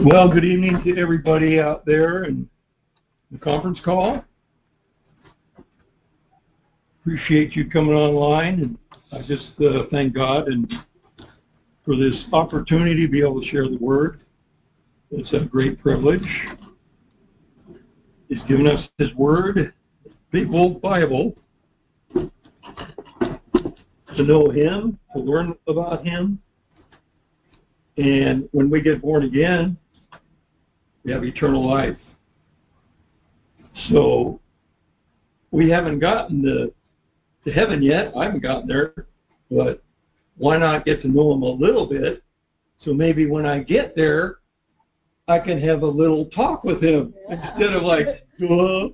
Well, good evening to everybody out there in the conference call. Appreciate you coming online, and I just thank God and for this opportunity to be able to share the Word. It's a great privilege. He's given us His Word, big old Bible, to know Him, to learn about Him. And when we get born again, we have eternal life. So we haven't gotten to heaven yet. I haven't gotten there. But why not get to know Him a little bit? So maybe when I get there, I can have a little talk with Him instead of like, no.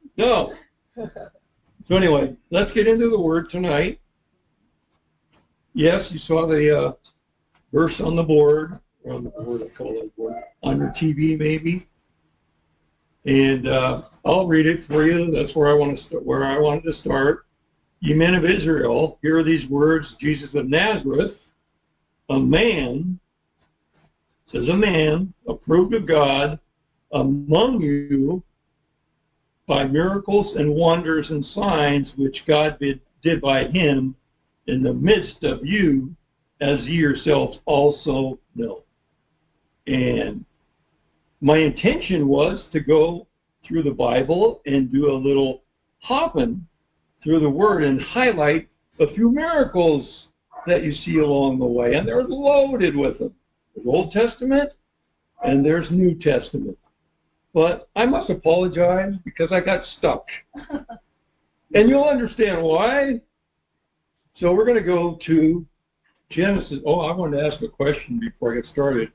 So anyway, let's get into the Word tonight. Yes, you saw the verse on the board, or on the board, I call it board, on your TV maybe. And I'll read it for you. That's where I wanted to start. Ye men of Israel, hear these words, Jesus of Nazareth, a man, says a man, approved of God, among you by miracles and wonders and signs which God did by him in the midst of you, as ye yourselves also know. And my intention was to go through the Bible and do a little hopping through the Word and highlight a few miracles that you see along the way. And they're loaded with them. There's Old Testament and there's New Testament. But I must apologize because I got stuck. And you'll understand why. So we're going to go to Genesis. Oh, I wanted to ask a question before I get started.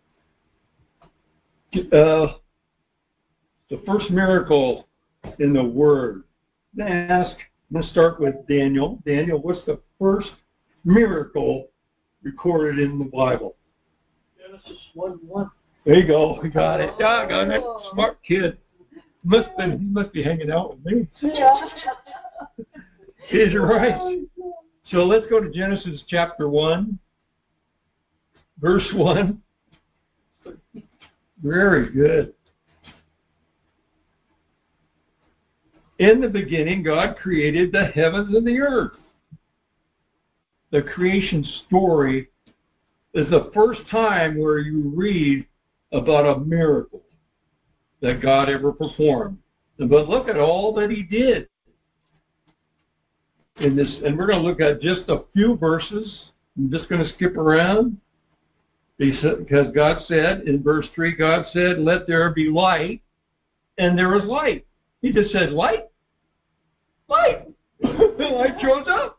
The first miracle in the Word. I'm going to start with Daniel. Daniel, what's the first miracle recorded in the Bible? Genesis 1:1. There you go. We got it. Yeah, I got it. Smart kid. He must be hanging out with me. Yeah. He's right. So let's go to Genesis chapter 1, verse 1. Very good. In the beginning, God created the heavens and the earth. The creation story is the first time where you read about a miracle that God ever performed. But look at all that He did in this, and we're going to look at just a few verses. I'm just going to skip around because God said in verse 3, God said, "Let there be light," and there was light. He just said, "Light." Light. Light shows up.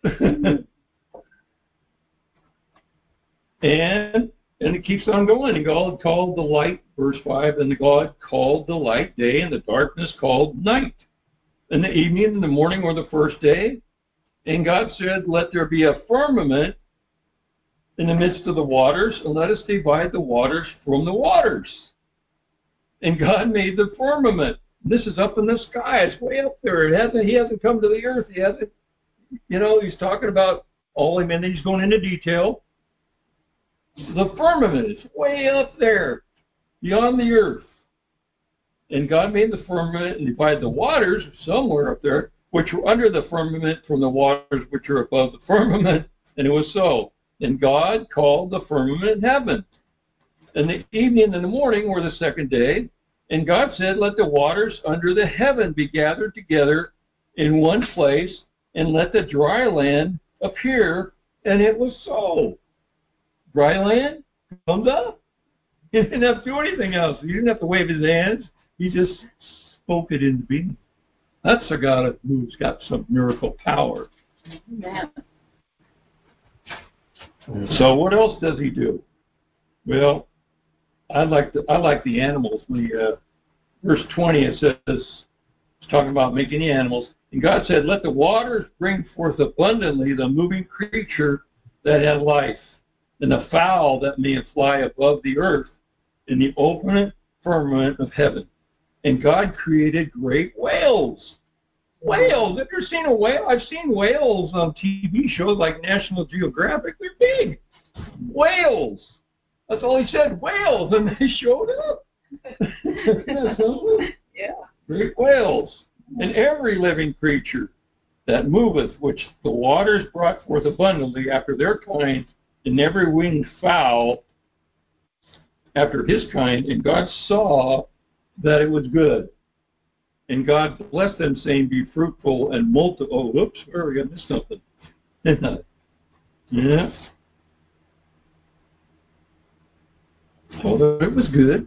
and it keeps on going. And God called the light, verse 5, and God called the light day, and the darkness called night. And the evening and the morning were the first day. And God said, "Let there be a firmament in the midst of the waters, and let us divide the waters from the waters." And God made the firmament. This is up in the sky. It's way up there. He hasn't come to the earth. He hasn't, he's talking about all, and then he's going into detail. The firmament is way up there, beyond the earth. And God made the firmament and divided the waters somewhere up there, which were under the firmament from the waters which are above the firmament. And it was so. And God called the firmament heaven. And the evening and the morning were the second day. And God said, "Let the waters under the heaven be gathered together in one place, and let the dry land appear." And it was so. Dry land comes up. He didn't have to do anything else. He didn't have to wave his hands. He just spoke it into being. That's a God who's got some miracle power. Yeah. So what else does He do? Well, I like the animals. Verse 20, it says, it's talking about making the animals. And God said, "Let the waters bring forth abundantly the moving creature that has life, and the fowl that may fly above the earth in the open firmament of heaven." And God created great whales. Whales. Have you ever seen a whale? I've seen whales on TV shows like National Geographic. They're big. Whales. That's all he said, whales, and they showed up. Isn't that something? Yeah. Great whales, and every living creature that moveth, which the waters brought forth abundantly after their kind, and every winged fowl after his kind. And God saw that it was good. And God blessed them, saying, be fruitful and multiply. Oh, whoops, where are we? I missed something. Yeah. Oh, it was good.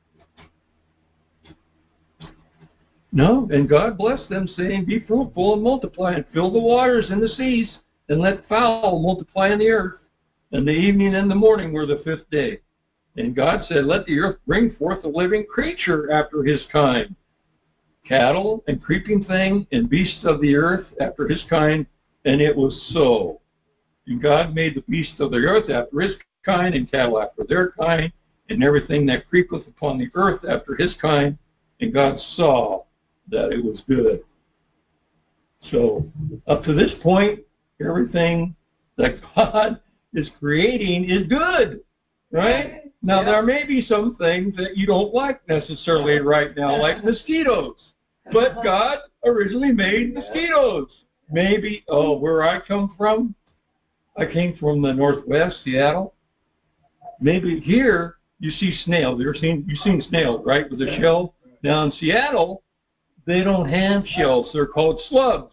No, and God blessed them, saying, be fruitful and multiply, and fill the waters and the seas, and let fowl multiply in the earth. And the evening and the morning were the fifth day. And God said, let the earth bring forth a living creature after his kind, cattle and creeping thing and beasts of the earth after his kind. And it was so. And God made the beasts of the earth after his kind, and cattle after their kind, and everything that creepeth upon the earth after his kind. And God saw that it was good. So up to this point, everything that God is creating is good, right? Now, there may be some things that you don't like necessarily right now, like mosquitoes. But God originally made mosquitoes. Maybe, where I come from, I came from the Northwest, Seattle. Maybe here you see snails. You've seen snails, right, with a shell? Now in Seattle, they don't have shells. They're called slugs.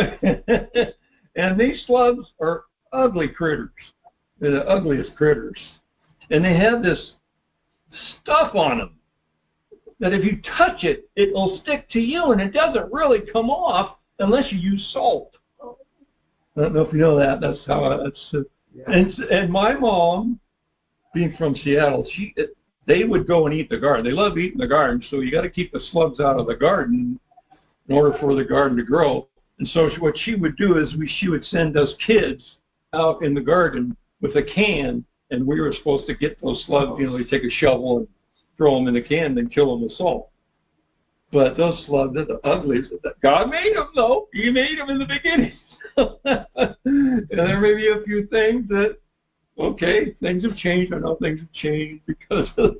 And these slugs are ugly critters. They're the ugliest critters. And they have this stuff on them that if you touch it, it will stick to you, and it doesn't really come off unless you use salt. I don't know if you know that. That's how and my mom, being from Seattle, they would go and eat the garden. They love eating the garden, so you got to keep the slugs out of the garden in order for the garden to grow. And so what she would do is she would send us kids out in the garden with a can, and we were supposed to get those slugs. We take a shovel and throw them in the can, then kill them with salt. But those slugs are the ugliest. God made them, though. He made them in the beginning. And there may be a few things that, okay, things have changed. I know things have changed because of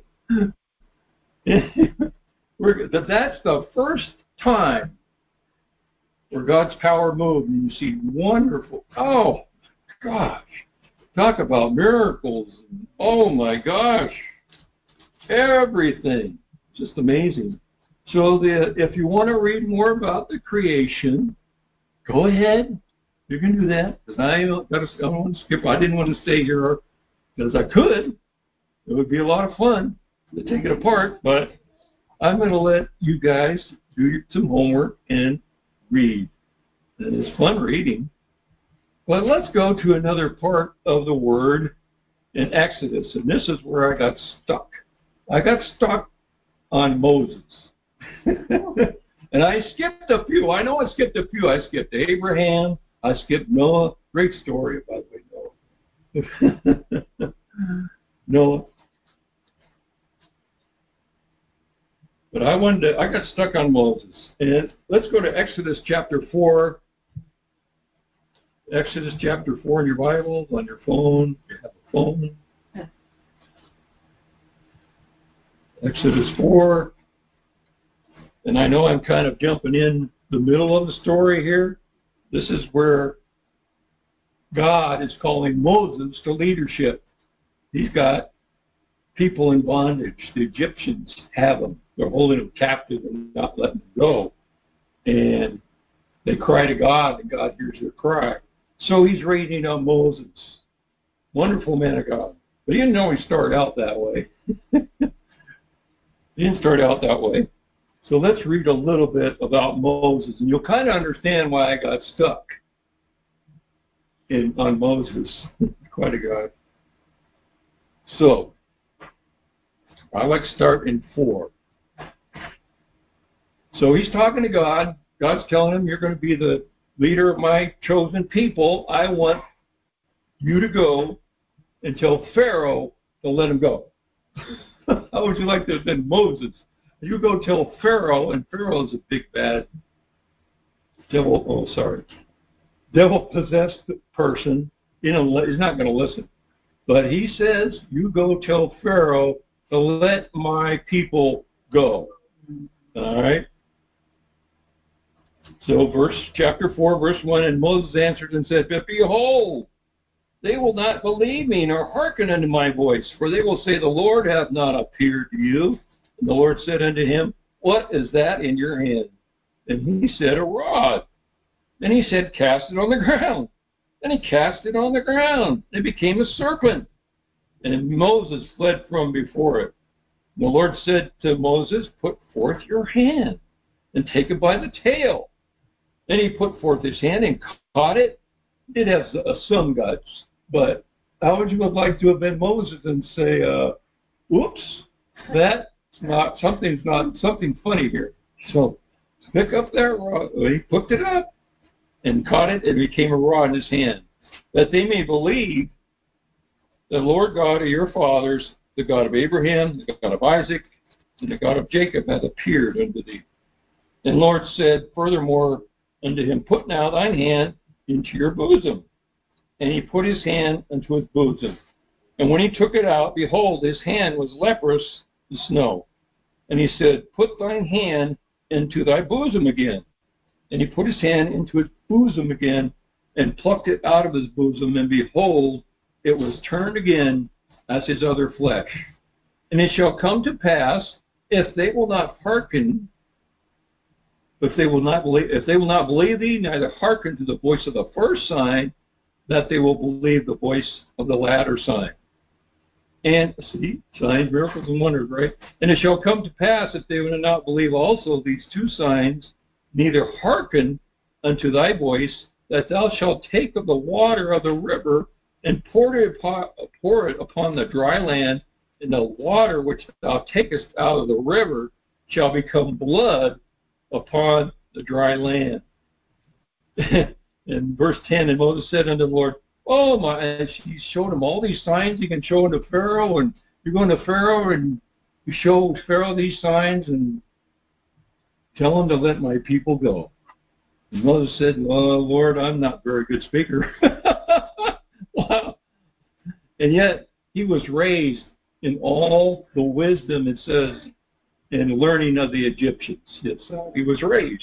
that's the first time where God's power moved, and you see wonderful, oh, gosh, talk about miracles. Oh, my gosh, everything. Just amazing. So if you want to read more about the creation, go ahead. You can do that, because I don't want to skip. I didn't want to stay here because I could. It would be a lot of fun to take it apart, but I'm going to let you guys do some homework and read. And it's fun reading. But let's go to another part of the Word in Exodus, and this is where I got stuck. I got stuck on Moses. And I skipped a few. I know I skipped a few. I skipped Abraham. I skipped Noah. Great story, by the way, Noah. Noah. But I got stuck on Moses. And let's go to Exodus chapter 4. Exodus chapter 4 in your Bible, on your phone. You have a phone. Exodus 4. And I know I'm kind of jumping in the middle of the story here. This is where God is calling Moses to leadership. He's got people in bondage. The Egyptians have them. They're holding them captive and not letting them go. And they cry to God, and God hears their cry. So he's raising up Moses. Wonderful man of God. But he didn't always start out that way. He didn't start out that way. So let's read a little bit about Moses, and you'll kind of understand why I got stuck on Moses. Quite a guy. So, I like to start in 4. So he's talking to God. God's telling him, you're going to be the leader of my chosen people. I want you to go and tell Pharaoh to let him go. How would you like to have been Moses? You go tell Pharaoh, and Pharaoh's a big bad devil-possessed person. He's not going to listen. But he says, you go tell Pharaoh to let my people go. All right? So chapter 4, verse 1, and Moses answered and said, but behold, they will not believe me, nor hearken unto my voice, for they will say, the Lord hath not appeared to you. And the Lord said unto him, what is that in your hand? And he said, a rod. And he said, cast it on the ground. And he cast it on the ground. It became a serpent. And Moses fled from before it. And the Lord said to Moses, put forth your hand and take it by the tail. And he put forth his hand and caught it. It has some guts, but how would you have liked to have been Moses and say, oops, that's not something funny here. So pick up that rod. Well, he picked it up and caught it. It became a rod in his hand, that they may believe the Lord God of your fathers, the God of Abraham, the God of Isaac, and the God of Jacob hath appeared unto thee. And the Lord said furthermore unto him, put now thine hand into your bosom. And he put his hand into his bosom. And when he took it out, behold, his hand was leprous as snow. And he said, put thine hand into thy bosom again. And he put his hand into his bosom again, and plucked it out of his bosom, and behold, it was turned again as his other flesh. And it shall come to pass, if they will not hearken, if they will not believe thee, neither hearken to the voice of the first sign, that they will believe the voice of the latter sign. And see, signs, miracles, and wonders, right? And it shall come to pass, if they will not believe also these two signs, neither hearken unto thy voice, that thou shalt take of the water of the river, and pour it upon the dry land, and the water which thou takest out of the river shall become blood upon the dry land. In verse 10, and Moses said unto the Lord, oh my, and he showed him all these signs you can show unto Pharaoh, and you're going to Pharaoh, and you show Pharaoh these signs, and tell him to let my people go. And Moses said, well, Lord, I'm not a very good speaker. Wow. And yet, he was raised in all the wisdom, it says, and learning of the Egyptians. Yes, he was raised.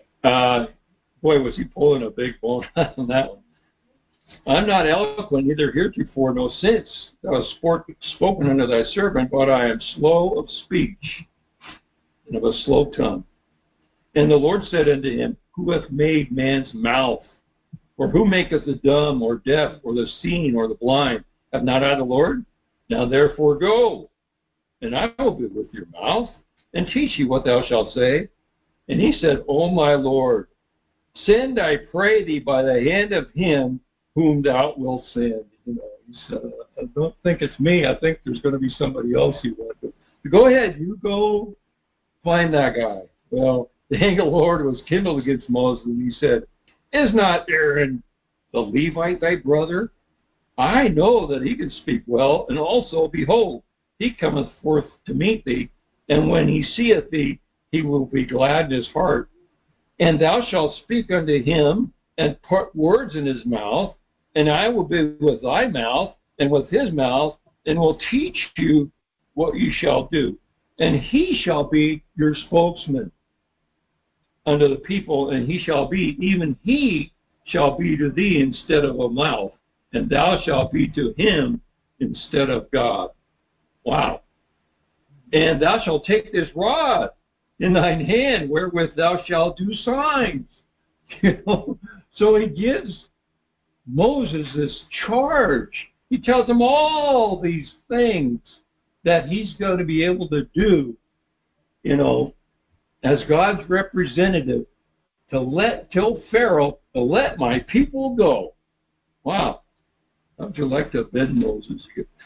Boy, was he pulling a big bone on that one. I'm not eloquent, neither heretofore nor since thou hast spoken unto thy servant, but I am slow of speech and of a slow tongue. And the Lord said unto him, who hath made man's mouth? Or who maketh the dumb or deaf or the seeing or the blind? Have not I the Lord? Now therefore go, and I will be with your mouth, and teach you what thou shalt say. And he said, O my Lord, send, I pray thee, by the hand of him whom thou wilt send. You know, he said, I don't think it's me. I think there's going to be somebody else you want. But go ahead, you go find that guy. Well, the anger of the Lord was kindled against Moses, and he said, is not Aaron the Levite thy brother? I know that he can speak well, and also, behold, he cometh forth to meet thee, and when he seeth thee, he will be glad in his heart. And thou shalt speak unto him, and put words in his mouth, and I will be with thy mouth, and with his mouth, and will teach you what you shall do. And he shall be your spokesman unto the people, and he shall be, even he shall be to thee instead of a mouth, and thou shalt be to him instead of God. Wow. And thou shalt take this rod in thine hand, wherewith thou shalt do signs. You know? So he gives Moses this charge. He tells him all these things that he's going to be able to do, you know, as God's representative, to tell Pharaoh to let my people go. Wow. How would you like to have been Moses?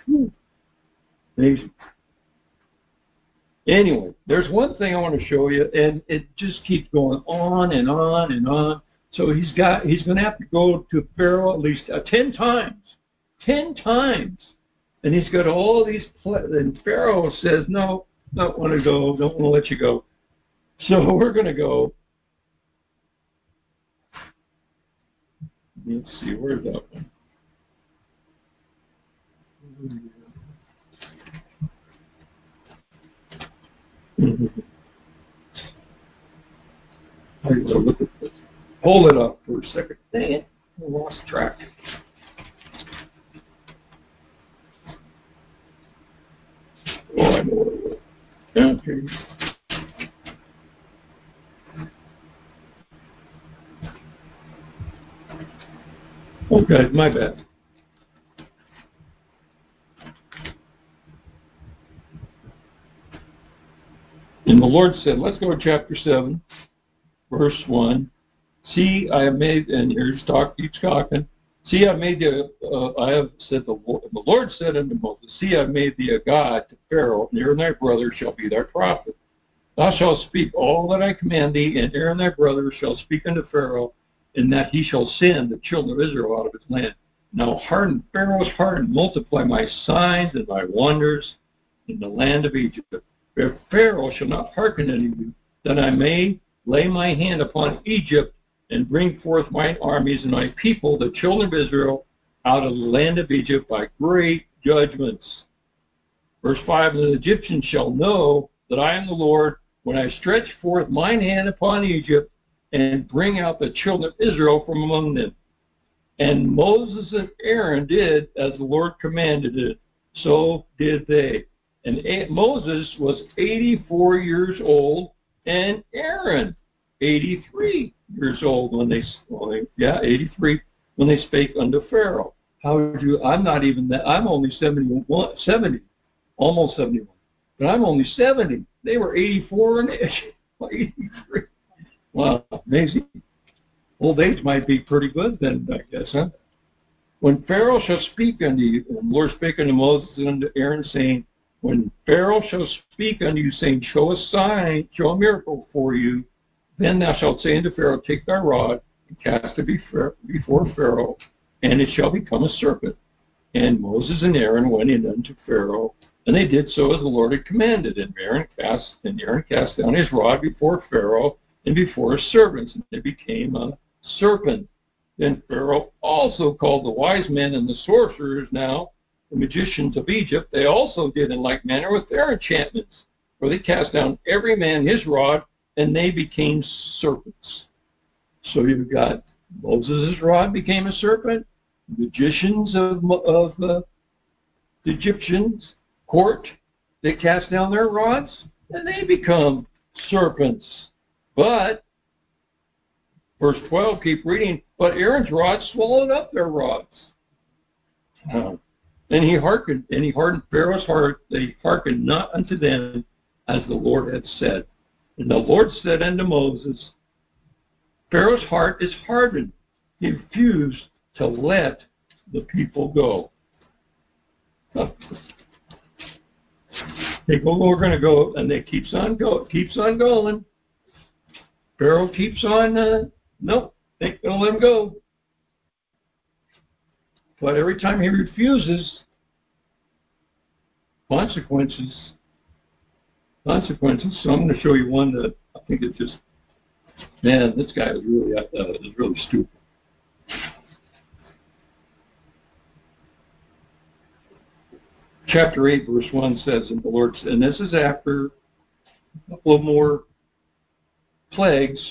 Amazing. Anyway, there's one thing I want to show you, and it just keeps going on and on and on. So he's going to have to go to Pharaoh at least 10 times. 10 times. And he's got all these, and Pharaoh says, no, don't want to go, don't want to let you go. So we're going to go. Let's see, where's that one? I gotta look at this. Hold it up for a second. Dang it, I lost track. Oh, I know what it was. Okay. Okay, my bad. And the Lord said, let's go to chapter 7, verse 1. See, I have made, and here's keeps talking. See, I have said, the Lord said unto Moses, see, I have made thee a God to Pharaoh, and Aaron thy brother shall be thy prophet. Thou shalt speak all that I command thee, and Aaron thy brother shall speak unto Pharaoh, and that he shall send the children of Israel out of his land. Now harden Pharaoh's heart, and multiply my signs and my wonders in the land of Egypt. If Pharaoh shall not hearken unto you, then I may lay my hand upon Egypt, and bring forth mine armies and my people, the children of Israel, out of the land of Egypt by great judgments. Verse 5, and the Egyptians shall know that I am the Lord, when I stretch forth mine hand upon Egypt, and bring out the children of Israel from among them. And Moses and Aaron did as the Lord commanded it, so did they. And Moses was 84 years old, and Aaron 83 years old when they 83 when they spake unto Pharaoh. I'm not even that. I'm only 70, almost 71, but I'm only 70. They were 84 and 83. Wow, amazing. Old age might be pretty good then, I guess, huh? When Pharaoh shall speak unto you, and the Lord spake unto Moses and unto Aaron, saying, when Pharaoh shall speak unto you, saying, show a sign, show a miracle for you, then thou shalt say unto Pharaoh, take thy rod, and cast it before Pharaoh, and it shall become a serpent. And Moses and Aaron went in unto Pharaoh, and they did so as the Lord had commanded. And Aaron cast down his rod before Pharaoh and before his servants, and it became a serpent. Then Pharaoh also called the wise men and the sorcerers, now the magicians of Egypt. They also did in like manner with their enchantments, for they cast down every man his rod, and they became serpents. So you've got Moses' rod became a serpent, magicians of the Egyptians' court, they cast down their rods, and they become serpents. But, verse 12, keep reading, but Aaron's rod swallowed up their rods. And he hardened Pharaoh's heart, that he hearkened not unto them, as the Lord had said. And the Lord said unto Moses, Pharaoh's heart is hardened. He refused to let the people go. We're going to go, and it keeps on going. Pharaoh keeps on, nope, they're going to let him go. But every time he refuses, consequences. So I'm going to show you one that I think is just, man, this guy is really stupid. Chapter 8, verse 1 says, and the Lord said, and this is after a couple of more plagues,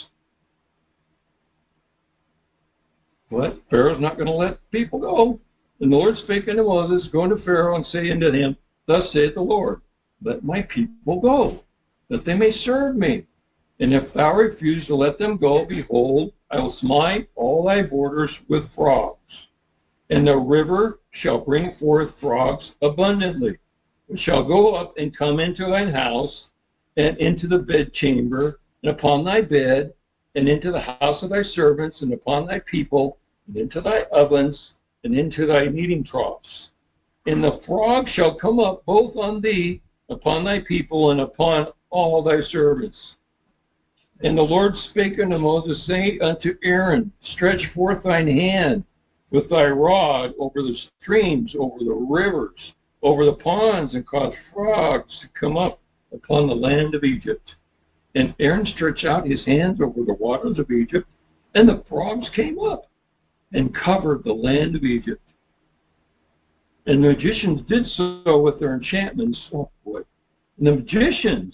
but Pharaoh's not going to let people go. And the Lord spake unto Moses, go unto Pharaoh, and say unto him, thus saith the Lord, let my people go, that they may serve me. And if thou refuse to let them go, behold, I will smite all thy borders with frogs. And the river shall bring forth frogs abundantly, which shall go up and come into thine house, and into the bedchamber, and upon thy bed, and into the house of thy servants, and upon thy people, and into thy ovens, and into thy kneading troughs. And the frogs shall come up both on thee, upon thy people, and upon all thy servants. And the Lord spake unto Moses, saying unto Aaron, stretch forth thine hand with thy rod over the streams, over the rivers, over the ponds, and cause frogs to come up upon the land of Egypt. And Aaron stretched out his hands over the waters of Egypt, and the frogs came up and covered the land of Egypt. And the magicians did so with their enchantments. Oh boy. And the magicians,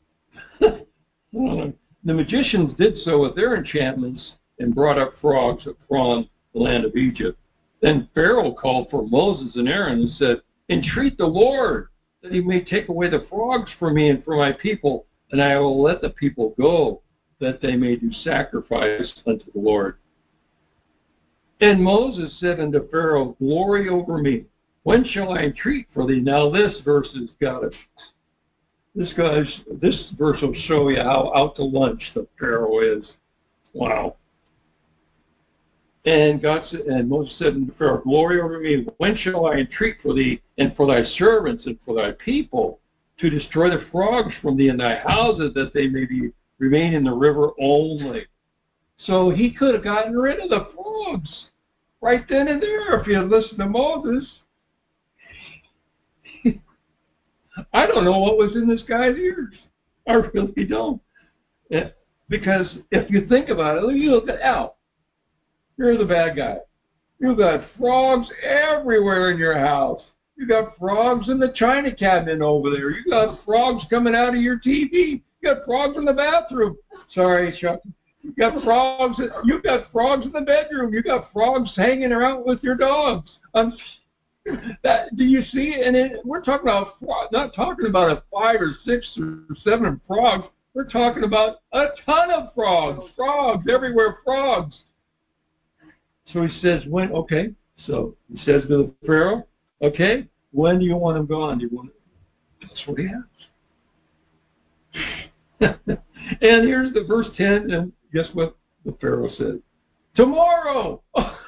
the magicians did so with their enchantments and brought up frogs from the land of Egypt. Then Pharaoh called for Moses and Aaron and said, "Entreat the Lord that he may take away the frogs from me and from my people, and I will let the people go, that they may do sacrifice unto the Lord." And Moses said unto Pharaoh, "Glory over me. When shall I entreat for thee?" Now this verse has got it. This verse will show you how out to lunch the Pharaoh is. Wow. And Moses said unto Pharaoh, "Glory over me. When shall I entreat for thee and for thy servants and for thy people to destroy the frogs from thee in thy houses, that they may remain in the river only?" So he could have gotten rid of the frogs right then and there if he had listened to Moses. I don't know what was in this guy's ears. I really don't. Because if you think about it, you look at Al. You're the bad guy. You've got frogs everywhere in your house. You got frogs in the china cabinet over there. You got frogs coming out of your TV. You got frogs in the bathroom. Sorry, Chuck. You got frogs in the bedroom. You got frogs hanging around with your dogs. Do you see? And we're talking about not talking about a 5 or 6 or 7 frogs. We're talking about a ton of frogs. Frogs everywhere. Frogs. So he says, "When?" Okay. So he says to the Pharaoh, "Okay, when do you want him gone? Do you want?" That's what he asks. And here's the verse 10, and guess what the Pharaoh said? "Tomorrow."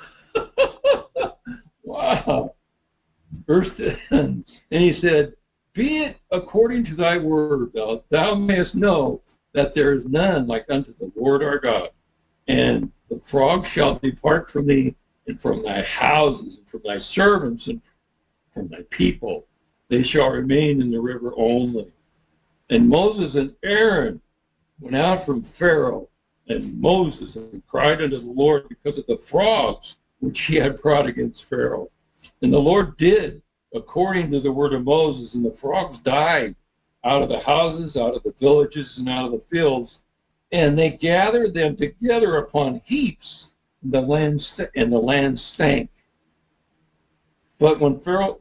Wow. Verse 10, and he said, "Be it according to thy word, thou mayest know that there is none like unto the Lord our God. And the frogs shall depart from thee, and from thy houses, and from thy servants, and from thy people. They shall remain in the river only." And Moses and Aaron went out from Pharaoh, and Moses cried unto the Lord because of the frogs which he had brought against Pharaoh. And the Lord did according to the word of Moses, and the frogs died out of the houses, out of the villages, and out of the fields. And they gathered them together upon heaps, and the land stank. But when Pharaoh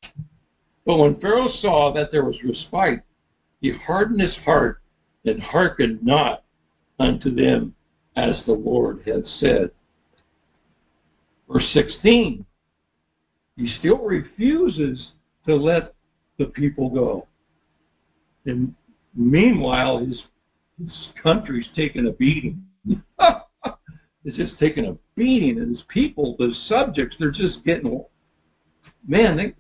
saw that there was respite, he hardened his heart and hearkened not unto them as the Lord had said. Verse 16. He still refuses to let the people go. And meanwhile, his country's taking a beating. It's just taking a beating. And his people, the subjects, they're just getting, man.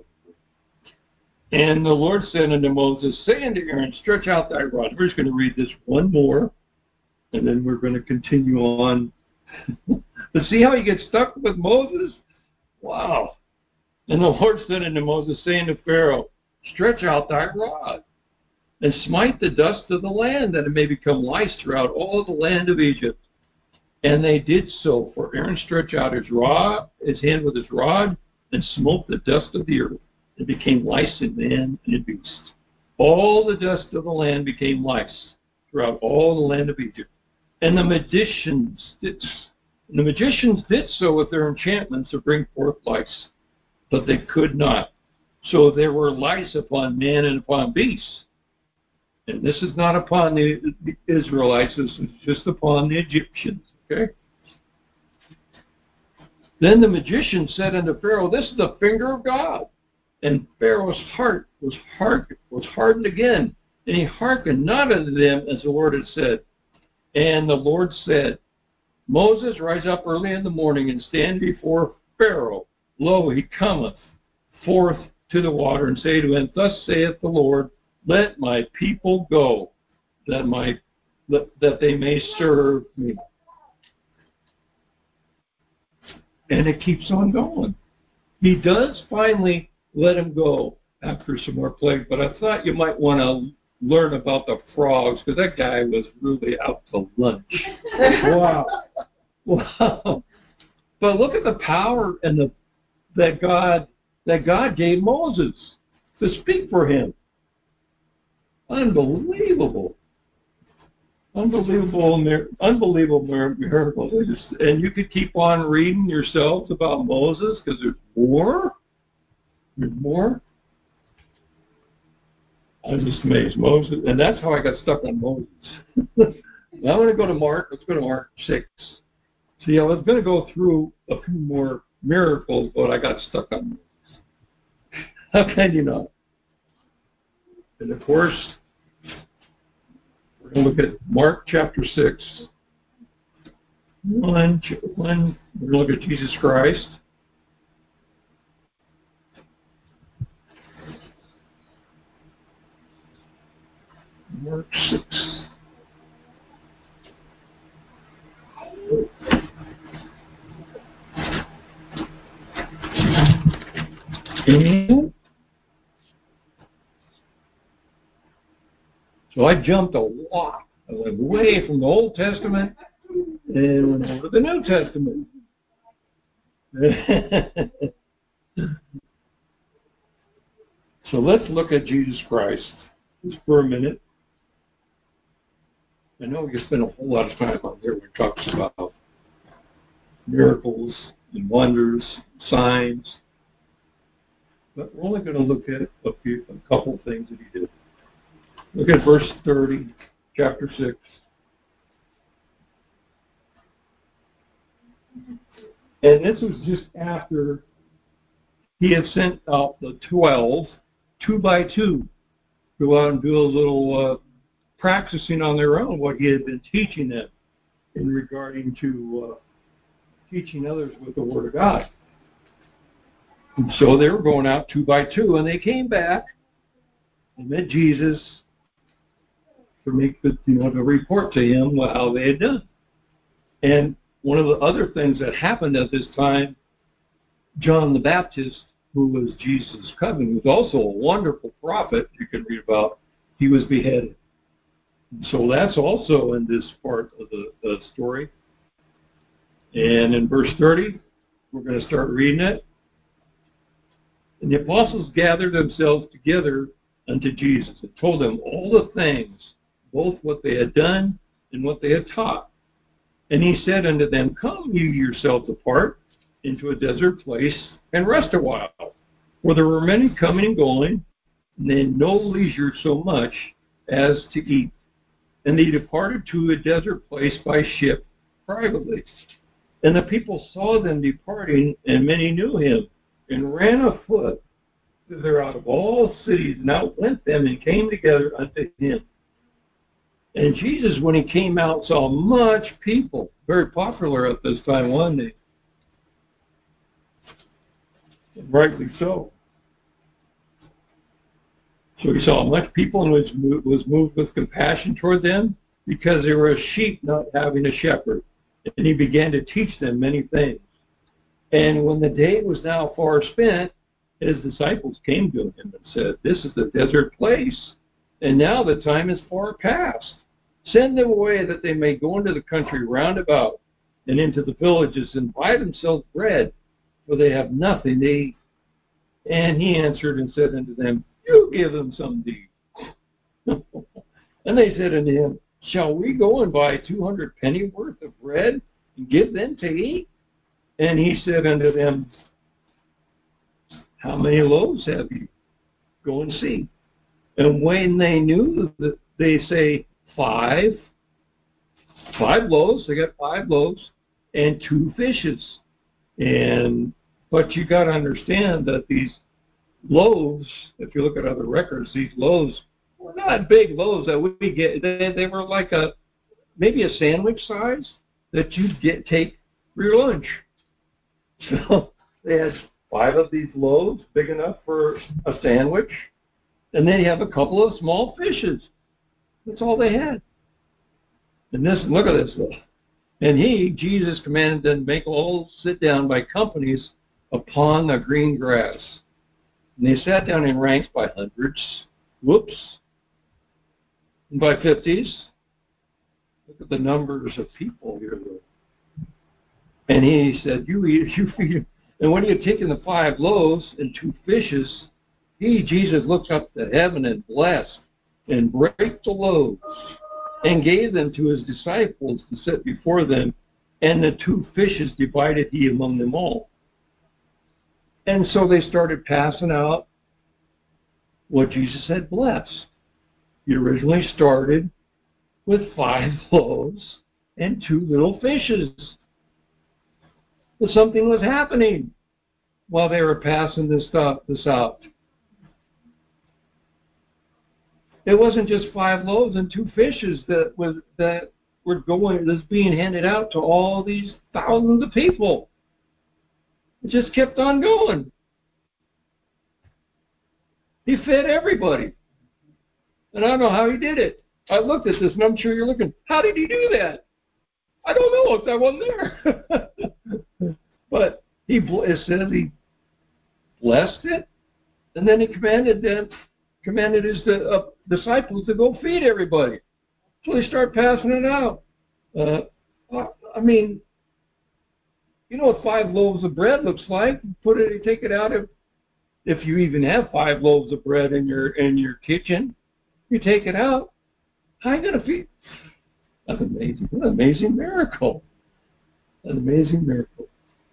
And the Lord said unto Moses, "Say unto Aaron, stretch out thy rod." We're just going to read this one more, and then we're going to continue on. But see how he gets stuck with Moses? Wow. And the Lord said unto Moses, saying to Pharaoh, "Stretch out thy rod, and smite the dust of the land, that it may become lice throughout all the land of Egypt." And they did so, for Aaron stretched out his hand with his rod, and smote the dust of the earth. It became lice in man and in beast. All the dust of the land became lice throughout all the land of Egypt. And the magicians did so with their enchantments to bring forth lice, but they could not. So there were lice upon man and upon beasts. And this is not upon the Israelites, this is just upon the Egyptians. Okay? Then the magician said unto Pharaoh, "This is the finger of God." And Pharaoh's heart was hardened again, and he hearkened not unto them as the Lord had said. And the Lord said, "Moses, rise up early in the morning and stand before Pharaoh. Lo, he cometh forth to the water, and say to him, Thus saith the Lord, let my people go, that they may serve me." And it keeps on going. He does finally let him go after some more plagues, but I thought you might want to learn about the frogs, because that guy was really out to lunch. Wow. Wow. But look at the power and that God that God gave Moses to speak for him. Unbelievable. Unbelievable miracles. And you could keep on reading yourselves about Moses because there's more. There's more. I was just amazed. Moses, and that's how I got stuck on Moses. Now I'm going to go to Mark. Let's go to Mark 6. See, I was going to go through a few more miracles, but I got stuck on Moses. How can you not? And of course, we're going to look at Mark chapter 6. We're going to look at Jesus Christ. Mark 6. Amen. So I jumped a lot. I went away from the Old Testament and went over to the New Testament. So let's look at Jesus Christ just for a minute. I know we can spend a whole lot of time on here when it talks about miracles and wonders, signs, but we're only going to look at a couple of things that he did. Look at verse 30, chapter 6. And this was just after he had sent out the 12, 2 by 2, go out and do a little practicing on their own what he had been teaching them in regarding to teaching others with the Word of God. And so they were going out 2 by 2, and they came back and met Jesus to make the, to report to him how they had done. And one of the other things that happened at this time, John the Baptist, who was Jesus' cousin, was also a wonderful prophet you can read about, he was beheaded. So that's also in this part of the story. And in verse 30, we're going to start reading it. And the apostles gathered themselves together unto Jesus and told him all the things, both what they had done and what they had taught. And he said unto them, Come you yourselves apart into a desert place and rest a while. For there were many coming and going, and they had no leisure so much as to eat. And they departed to a desert place by ship privately. And the people saw them departing, and many knew him, and ran afoot thither out of all cities, and outwent them, and came together unto him. And Jesus, when he came out, saw much people, very popular at this time, wasn't he? And rightly so. So he saw much people and was moved with compassion toward them, because they were as sheep not having a shepherd. And he began to teach them many things. And when the day was now far spent, his disciples came to him and said, This is the desert place, and now the time is far past. Send them away that they may go into the country round about and into the villages and buy themselves bread, for they have nothing to eat. And he answered and said unto them, You give them some to eat. And they said unto him, Shall we go and buy 200 penny worth of bread and give them to eat? And he said unto them, How many loaves have you? Go and see. And when they knew that, they say, 5 loaves. They got 5 loaves and 2 fishes. But you got to understand that these loaves, if you look at other records, these loaves were not big loaves that we get. They were like maybe a sandwich size that you'd take for your lunch. So they had 5 of these loaves, big enough for a sandwich, and they have a couple of small fishes. That's all they had. And look at this. And Jesus, commanded them to make all sit down by companies upon the green grass. And they sat down in ranks by hundreds, and by 50s. Look at the numbers of people here, though. And he said, You feed them. And when he had taken the 5 loaves and 2 fishes, he, Jesus, looked up to heaven and blessed and brake the loaves and gave them to his disciples to set before them, and the 2 fishes divided he among them all. And so they started passing out what Jesus had blessed. He originally started with 5 loaves and 2 little fishes. But something was happening while they were passing this out. It wasn't just 5 loaves and 2 fishes that was being handed out to all these thousands of people. It just kept on going. He fed everybody. And I don't know how he did it. I looked at this, and I'm sure you're looking, how did he do that? I don't know if that wasn't there. But it says he blessed it, and then he commanded his disciples to go feed everybody. So they start passing it out. I mean, you know what 5 loaves of bread looks like? You take it out if you even have 5 loaves of bread in your kitchen. You take it out. How are you going to feed? That's amazing. What an amazing miracle. An amazing miracle.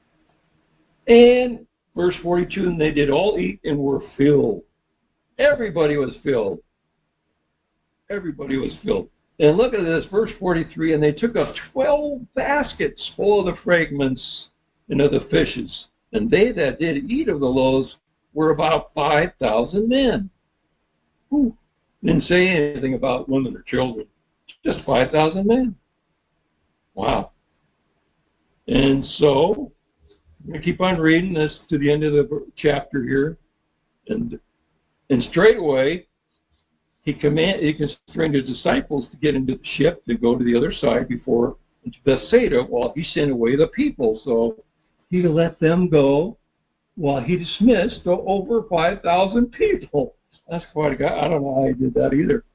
And verse 42, and they did all eat and were filled. Everybody was filled. Everybody was filled. And look at this, verse 43, and they took up 12 baskets full of the fragments and of the fishes. And they that did eat of the loaves were about 5,000 men. Whew. Didn't say anything about women or children. Just 5,000 men. Wow. And so, I'm going to keep on reading this to the end of the chapter here. And straightway, he constrained his disciples to get into the ship to go to the other side before into Bethsaida while he sent away the people. So he let them go while he dismissed over 5,000 people. That's quite a guy. I don't know how he did that either.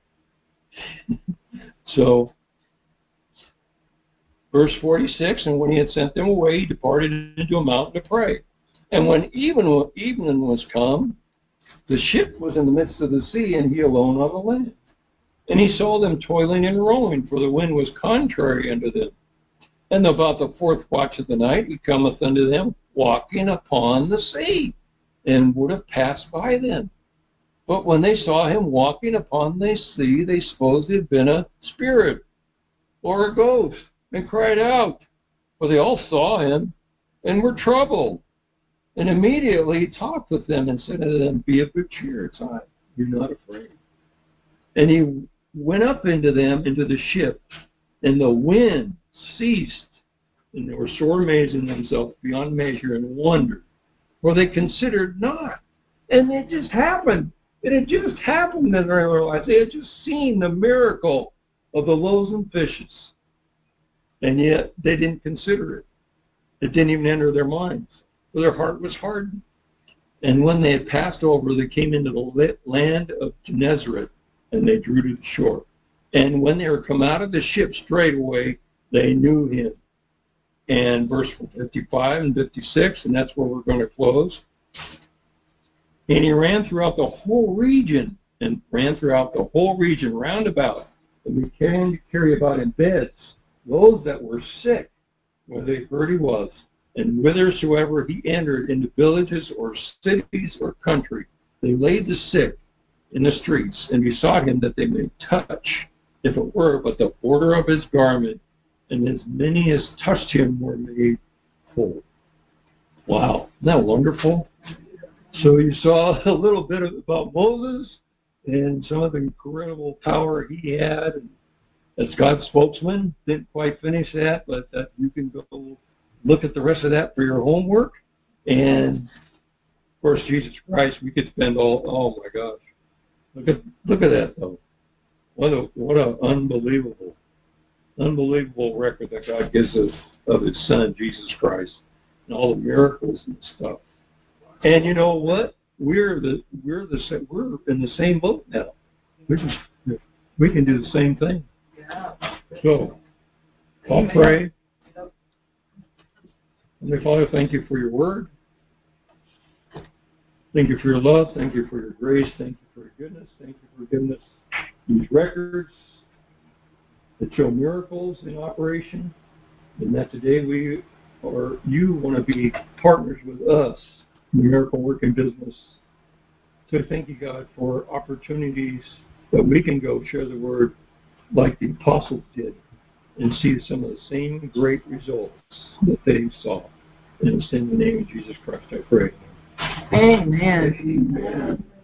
So, verse 46, and when he had sent them away, he departed into a mountain to pray. And when evening was come, the ship was in the midst of the sea, and he alone on the land. And he saw them toiling and rowing, for the wind was contrary unto them. And about the 4th watch of the night he cometh unto them, walking upon the sea, and would have passed by them. But when they saw him walking upon the sea, they supposed it had been a spirit or a ghost, and cried out. For they all saw him and were troubled. And immediately he talked with them and said to them, Be of good cheer, it's I, you're not afraid. And he went up into them, into the ship, and the wind ceased. And they were sore amazed in themselves beyond measure and wondered, for they considered not. And it just happened. It had just happened in their lives. They had just seen the miracle of the loaves and fishes. And yet they didn't consider it. It didn't even enter their minds. For their heart was hardened. And when they had passed over, they came into the land of Gennesaret, and they drew to the shore. And when they were come out of the ship straightway, they knew him. And verse 55 and 56, and that's where we're going to close. And he ran throughout the whole region, round about, and began to carry about in beds those that were sick, where they heard he was, and whithersoever he entered into villages or cities or country, they laid the sick in the streets, and besought him that they may touch, if it were but the border of his garment, and as many as touched him were made whole. Wow, isn't that wonderful? So you saw a little bit about Moses and some of the incredible power he had. And as God's spokesman, didn't quite finish that, but you can go look at the rest of that for your homework. And of course, Jesus Christ, we could spend oh my gosh, look at that though. What a unbelievable record that God gives us of His Son Jesus Christ and all the miracles and stuff. And you know what? We're in the same boat now. We can do the same thing. So, I'll pray. Heavenly Father, thank you for your word. Thank you for your love. Thank you for your grace. Thank you for your goodness. Thank you for giving us these records that show miracles in operation, and that today we or you want to be partners with us in the miracle working business. So thank you, God, for opportunities that we can go share the word like the apostles did and see some of the same great results that they saw. And it's in the name of Jesus Christ I pray. Amen. Amen.